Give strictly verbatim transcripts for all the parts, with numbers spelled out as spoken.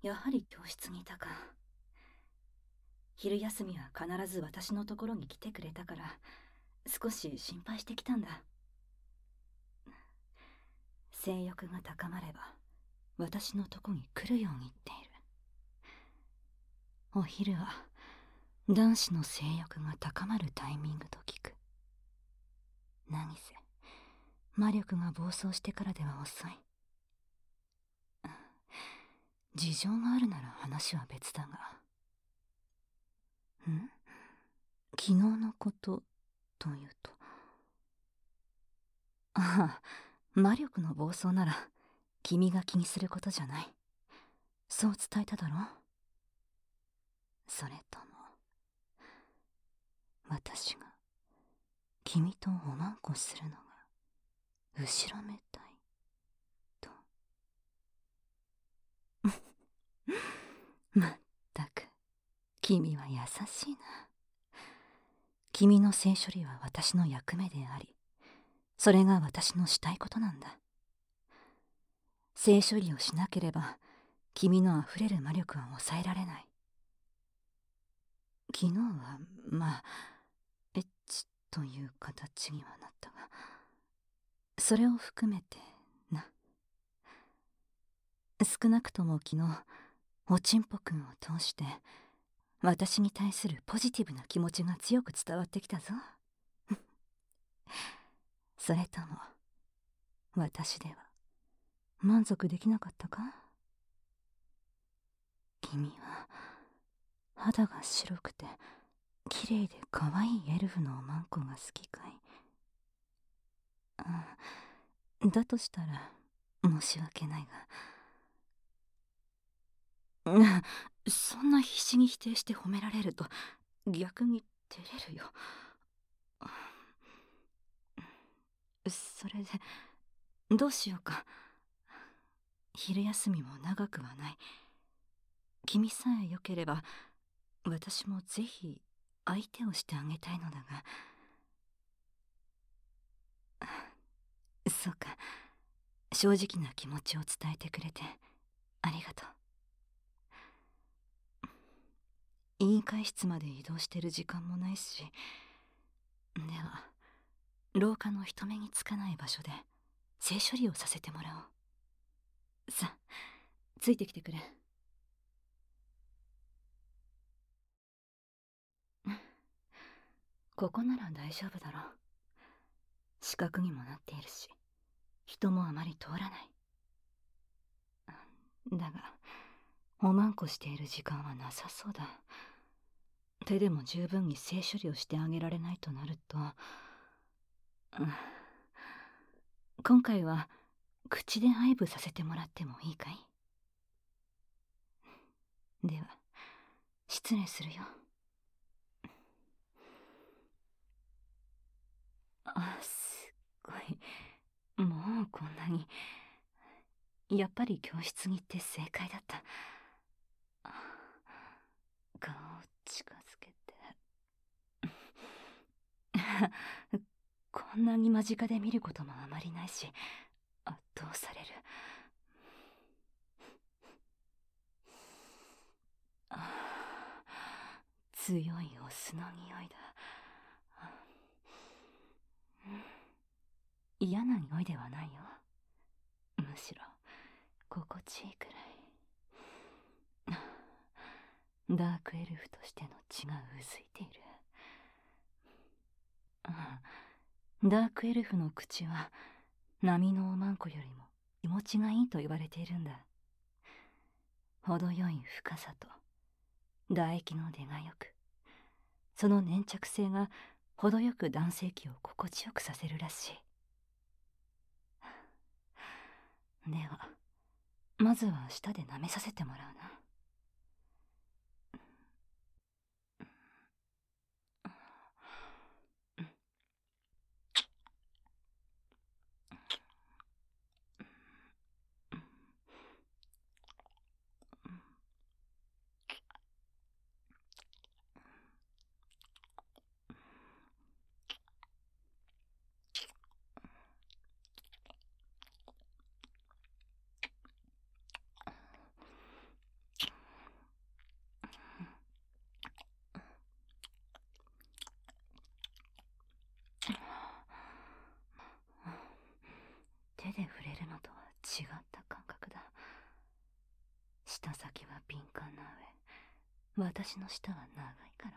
やはり教室にいたか。昼休みは必ず私のところに来てくれたから、少し心配してきたんだ。性欲が高まれば私のとこに来るように言っている。お昼は男子の性欲が高まるタイミングと聞く。何せ魔力が暴走してからでは遅い。事情があるなら話は別だが。ん？昨日のことというと。ああ、魔力の暴走なら君が気にすることじゃない。そう伝えただろ。それとも私が君とおまんこするのが後ろめたいと。まったく君は優しいな。君の性処理は私の役目であり、それが私のしたいことなんだ。性処理をしなければ君のあふれる魔力は抑えられない。昨日はまあエッチという形にはなったが、それを含めてな。少なくとも昨日おちんぽくんを通して私に対するポジティブな気持ちが強く伝わってきたぞ。それとも私では満足できなかったか？君は肌が白くて綺麗で可愛いエルフのおまんこが好きかい？うん、だとしたら申し訳ないが、うん、そんな必死に否定して褒められると逆に照れるよ。それでどうしようか。昼休みも長くはない。君さえよければ私もぜひ相手をしてあげたいのだが。そうか、正直な気持ちを伝えてくれてありがとう。委員会室まで移動してる時間もないし、では廊下の人目につかない場所で性処理をさせてもらおう。さあ、ついてきてくれ。ここなら大丈夫だろう。死角にもなっているし、人もあまり通らない。だがおまんこしている時間はなさそうだ。手でも十分に性処理をしてあげられないとなると、うん、今回は口で愛撫させてもらってもいいかい？では失礼するよ。あ、すっごい。もうこんなに。やっぱり教室に行って正解だった。顔を近づけてこんなに間近で見ることもあまりないし、圧倒される。強いオスの匂いだ。嫌な匂いではないよ。むしろ心地いいくらい。ダークエルフとしての血がうずいている。ダークエルフの口は波のおまんこよりも気持ちがいいと言われているんだ。程よい深さと唾液の出がよく、その粘着性が程よく男性器を心地よくさせるらしい。ではまずは舌で舐めさせてもらうな。 舌先は敏感な上、私の舌は長いから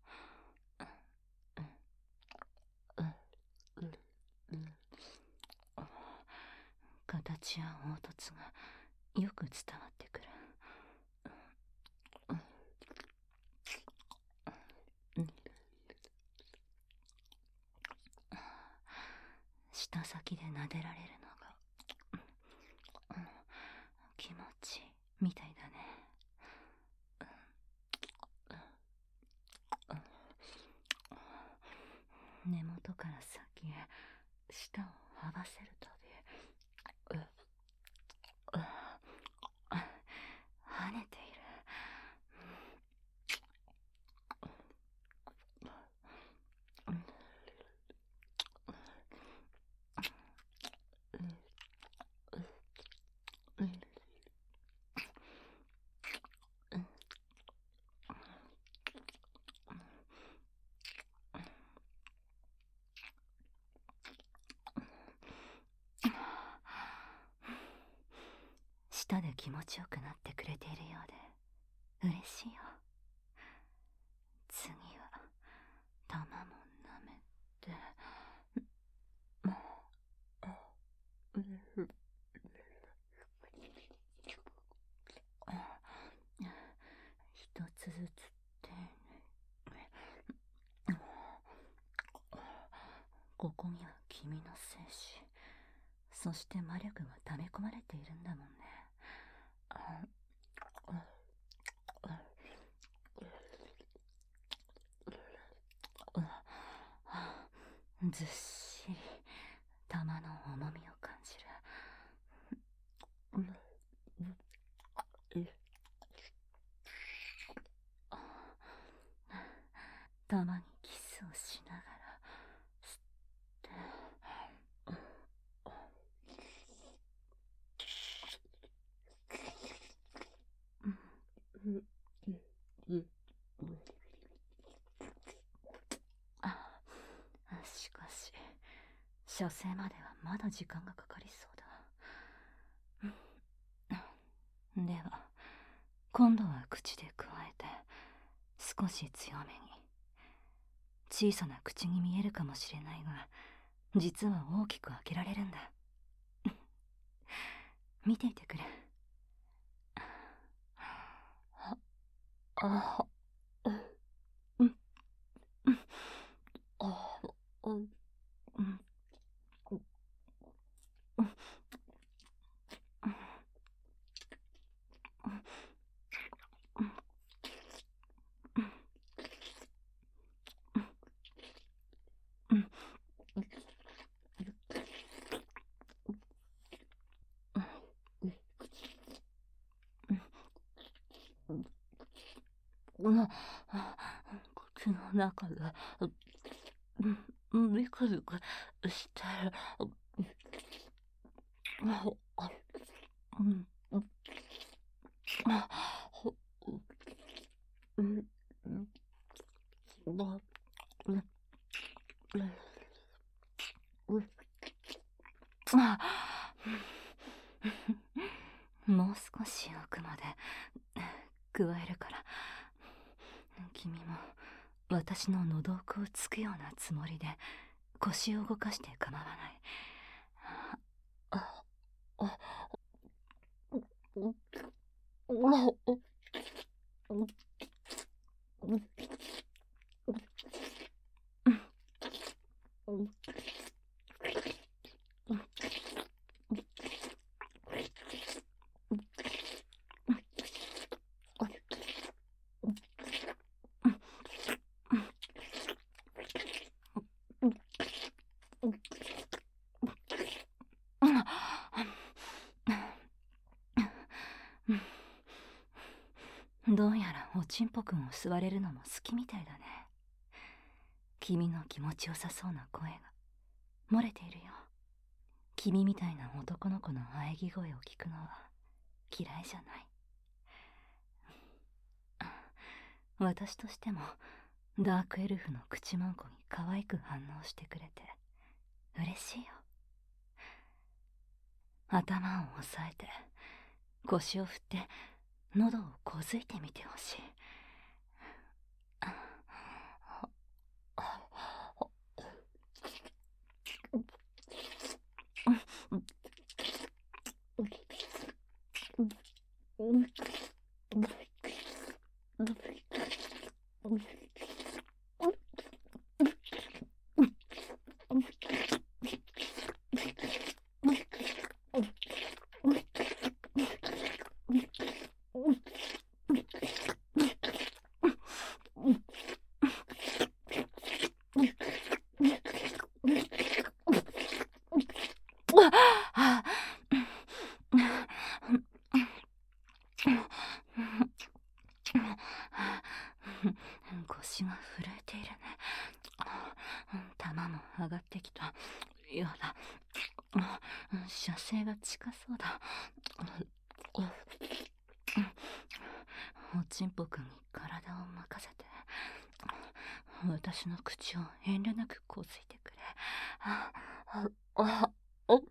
な。形や凹凸がよく伝わってくる。舌先で撫でられるのが気持ちいいみたいだね。根元から先へ舌を合わせるたび跳ねている。舌で気持ちよくなってくれているようで嬉しいよ。次は玉も舐めて。一つずつ丁寧。ここには君の精子、そして魔力が溜め込まれているんだもんね。ずっしり玉の重みを感じる。たまにキスをしながら吸ってしかし射精まではまだ時間がかかりそうだ。では今度は口でくわえて少し強めに。小さな口に見えるかもしれないが実は大きく開けられるんだ。見ていてくれ。あうんうんあうんうん口の中でビクビクしてる。もう少し奥まで加えるから君も私の喉奥をつくようなつもりで腰を動かして構わない。どうやらおちんぽくんを吸われるのも好きみたいだね。君の気持ちよさそうな声が漏れているよ。君みたいな男の子の喘ぎ声を聞くのは嫌いじゃない。私としてもダークエルフの口まんこに可愛く反応してくれて嬉しいよ。頭を押さえて腰を振って喉をこづいてみてほしい。腰が震えているね。玉も上がってきた。やだ。射精が近そうだ。おちんぽくんに体を任せて。私の口を遠慮なくこづいてくれ。あああお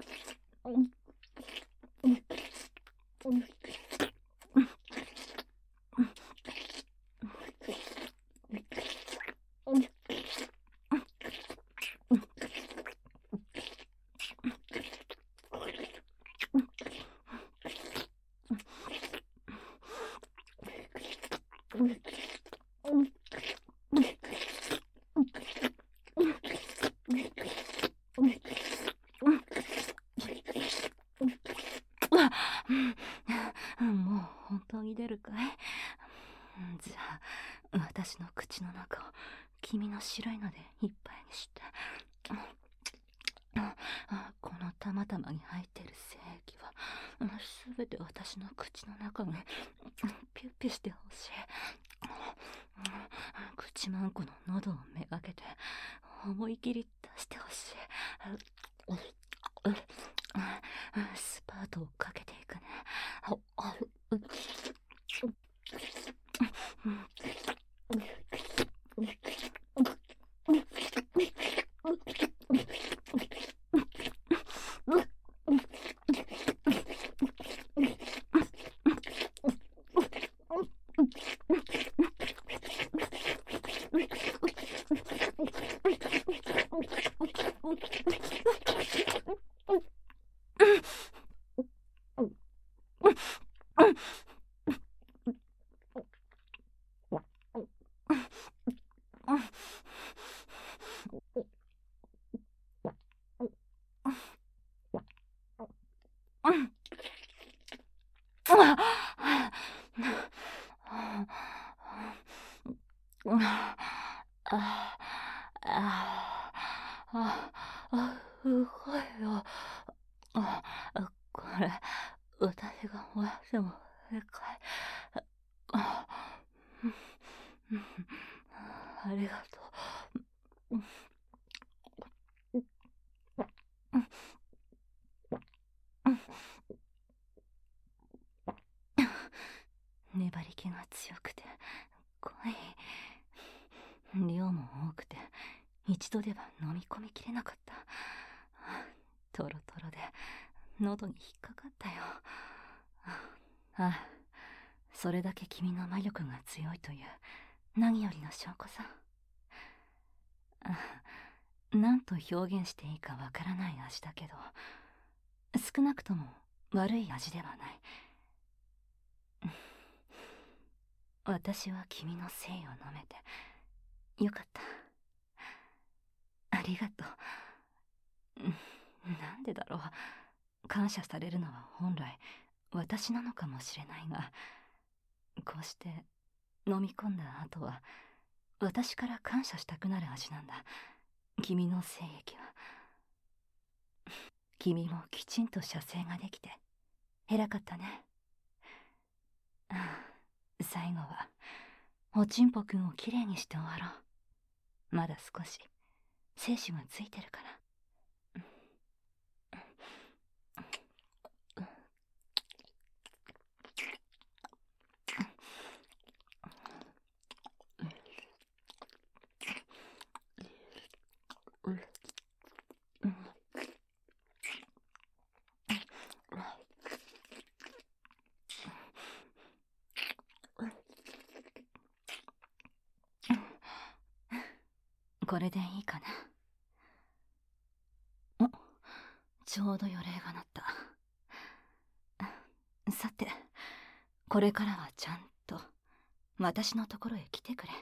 もう本当に出るかい？じゃあ私の口の中を君の白いのでいっぱいにして。この玉々に入っている精液はすべて私の口の中にピュッピュしてほしい。口まんこの喉をめがけて思い切り出してほしい。スパートをかけていくね。すごいよ。これ私がもらっても正解。ありがとう。粘り気が強くて濃い。量も多くて一度では飲み込みきれなかった。トロトロで喉に引っかかったよ。ああ、それだけ君の魔力が強いという何よりの証拠さ。何と表現していいかわからない味だけど、少なくとも悪い味ではない。私は君の精を飲めてよかった。ありがとう。なんでだろう。感謝されるのは本来私なのかもしれないが、こうして飲み込んだ後は私から感謝したくなる味なんだ。君の精液は。君もきちんと射精ができて偉かったね。最後はおちんぽくんをきれいにして終わろう。まだ少し精子がついてるから。 これでいいかな。お、ちょうど予令が鳴った。さて、これからはちゃんと私のところへ来てくれ。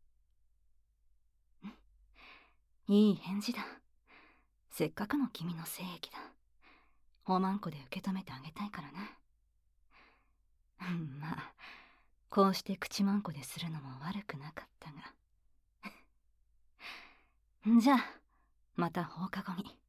いい返事だ。せっかくの君の精液だ。おまんこで受け止めてあげたいからな。まあ、こうして口まんこでするのも悪くなかったが。じゃあ、また放課後に。